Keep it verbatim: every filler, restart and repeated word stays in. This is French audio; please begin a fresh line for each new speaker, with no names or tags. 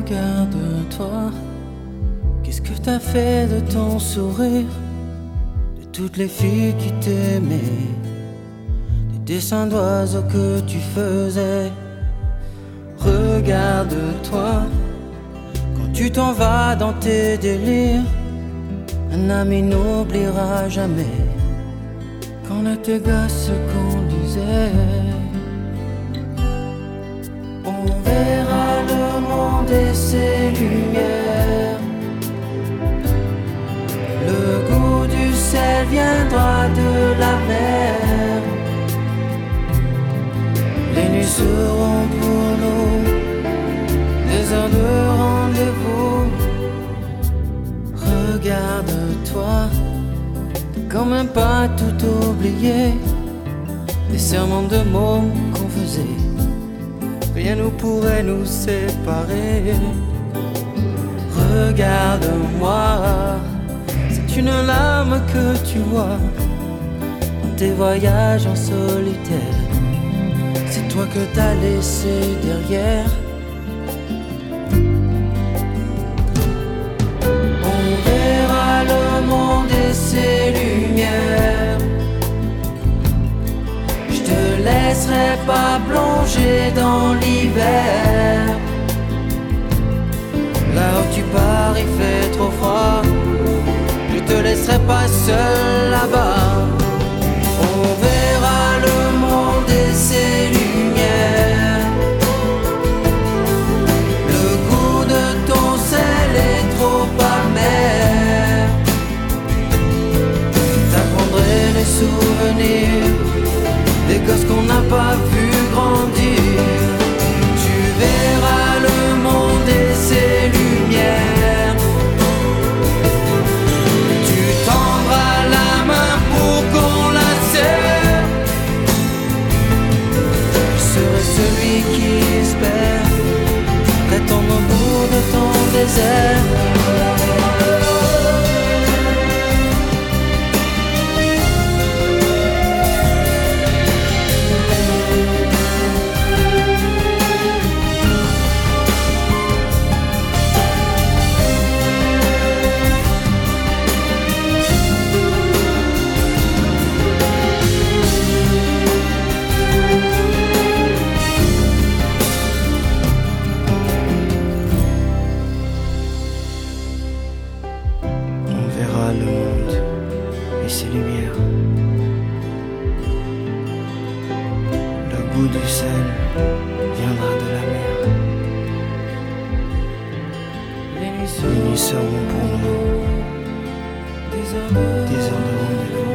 Regarde-toi, qu'est-ce que t'as fait de ton sourire, de toutes les filles qui t'aimaient, des dessins d'oiseaux que tu faisais. Regarde-toi, quand tu t'en vas dans tes délires, un ami n'oubliera jamais quand on était gosse qu'on disait. On verra le monde et ses lumières. Le goût du sel viendra de la mer. Les nuits seront pour nous des heures de rendez-vous. Regarde-toi, t'as quand même pas tout oublié. Des serments de mots qu'on faisait, rien ne pourrait nous séparer. Regarde-moi, c'est une larme que tu vois dans tes voyages en solitaire. C'est toi que t'as laissé derrière. On verra le monde et ses lumières. Je te laisserai pas plonger dans l'hiver. Là où tu pars il fait trop froid, je te laisserai pas seul là-bas. On verra le monde et ses lumières. Le goût de ton sel est trop amer. T'apprendrai les souvenirs des gosses qu'on n'a pas vu grandir. Tu verras le monde et ses lumières. Tu tendras la main pour qu'on la serre. Je serai celui qui espère prétendre au bout de ton désert. Le monde et ses lumières. Le goût du sel viendra de la mer. Les nuits seront pour nous des heures de rendez-vous.